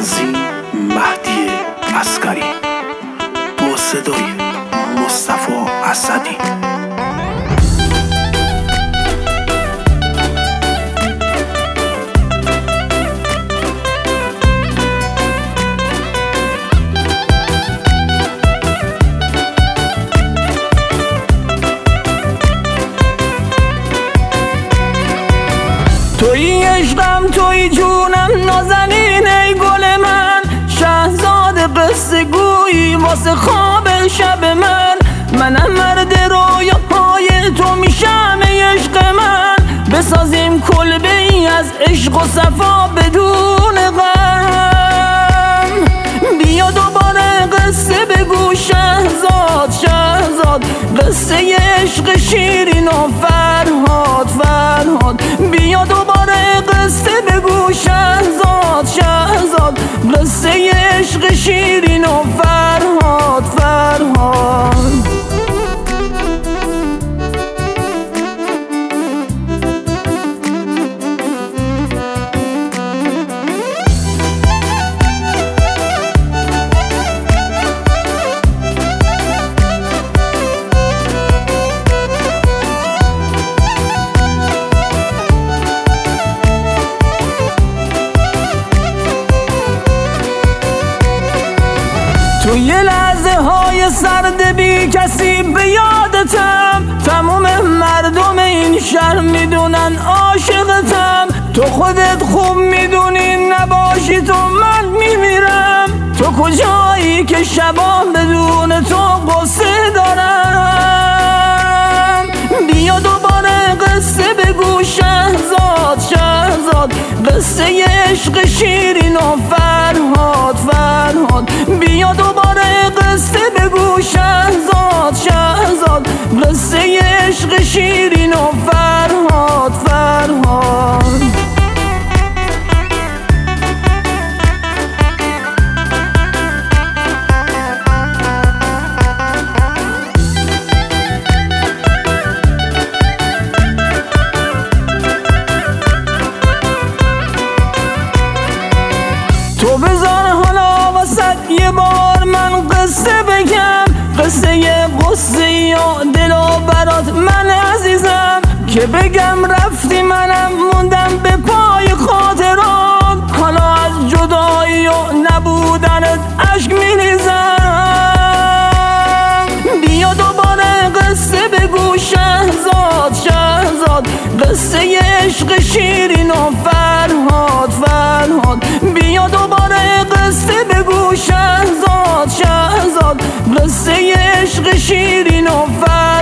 تنظیم مهدی عسکری با صدای مصطفی اسدی. توی عشقم توی جونم نازنین ای گل من، شهزاد قصه گویی واسه خواب شب منم مرد رویاهای تو میشم عشق من، بسازیم کلبه ای از عشق و صفا بدون غم. بیا دوباره قصه بگو شهزاد شهزاد، قصه عشق شیرین و فرهاد فرهاد. بیا دوباره قصه بگو شهزاد شهزاد، قصه عشق شیرین و فرهاد فرهاد. توی لحظه های سرد بی کسی به یادتم، تموم مردم این شهر میدونن عاشقتم. تو خودت خوب میدونی نباشی تو من میمیرم. تو کجایی که شبا بدون تو قصه دارم. بیا دوباره قصه بگو شهزاد شهزاد، قصه عشق شیرین و فرهاد فرهاد. بیا دوباره قصه بگو شهزاد شهزاد، قصه عشق شیرین و فرهاد فرهاد. تو بذار حالا واسه یه بار من قصه بگم، قصه قصه و دل و برات من عزیزم. که بگم رفتی منم موندم به پای خاطرات، حالا از جدایی و نبودنت عشق میریزم. بیا دوباره قصه بگو شهزاد شهزاد، قصه عشق شیرین و فرهاد فرهاد. بیا دوباره قصه بگو شهزاد شهزاد، قصه عشق شیرین و فرهاد.